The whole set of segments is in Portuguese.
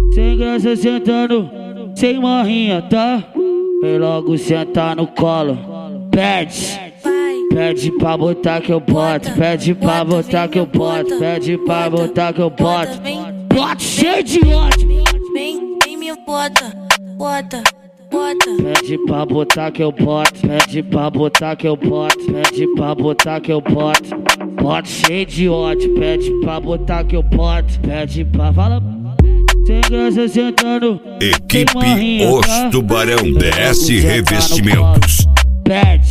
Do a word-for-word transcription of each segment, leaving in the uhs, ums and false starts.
Sem graça sentando, sem marrinha, tá? Vem logo sentar no colo. Pede, pede pra botar que eu boto. Pede pra botar que eu boto. Pede pra botar que eu boto. Bote cheio de ódio. Vem, vem me bota, bota, bota. Pede pra botar que eu boto. Pede pra botar que eu boto. Pede pra botar que eu boto. Bote cheio de ódio. Pede pra botar que eu boto. Pede pra fala. Sem graça sentando. Equipe marrinha, Os tá? Tubarão D S Revestimentos. Pede.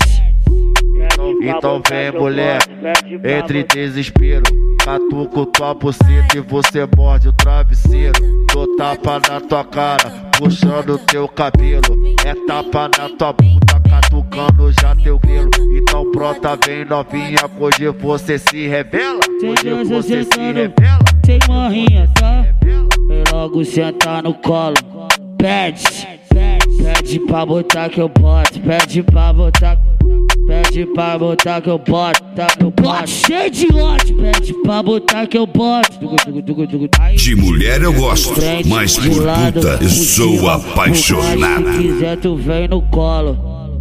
Então vem mulher, entre desespero. Catuco tua buceta e você morde o travesseiro. Dou tapa na tua cara, puxando teu cabelo. É tapa na tua puta, catucando já teu grelo. Então pronta, vem novinha, hoje você se revela. Hoje você se revela. Sem marrinha, tá? Vem logo sentar no colo. Pede, pede pra botar que eu boto. Pede pra botar. Pede pra botar que eu boto, tá que eu boto. Cheio de ódio, pede pra botar que eu boto. De mulher eu gosto, mas por puta eu sou apaixonada. Se quiser tu vem no colo.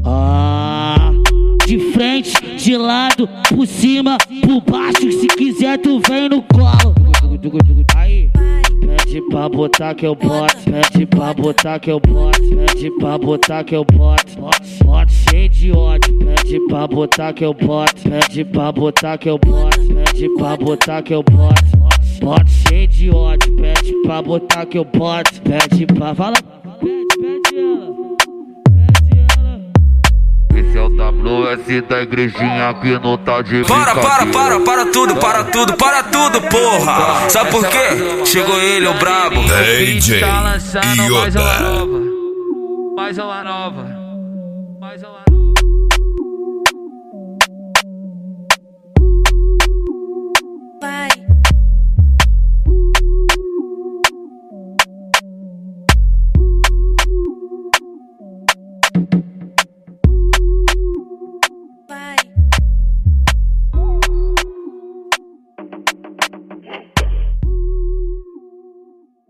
Ah, de frente, de lado, por cima, por baixo. Se quiser tu vem no colo. Aí. Pede pra botar que eu boto, pede pra botar que eu boto, pede pra botar que eu boto. Bote cheio de ódio, pede pra botar que eu boto, pede pra botar que eu boto, pede pra botar que eu boto. Bote cheio de ódio, pede pra botar que eu boto, pede pra fala. Pede, pede ela, pede ela. Esse é o W S da igrejinha que não tá de Para, brincadeira. para, para, para tudo, para tudo, para tudo, porra! Sabe por quê? Chegou ele, o brabo. D J Tá lançando mais uma Yoda. nova, mais uma nova, mais uma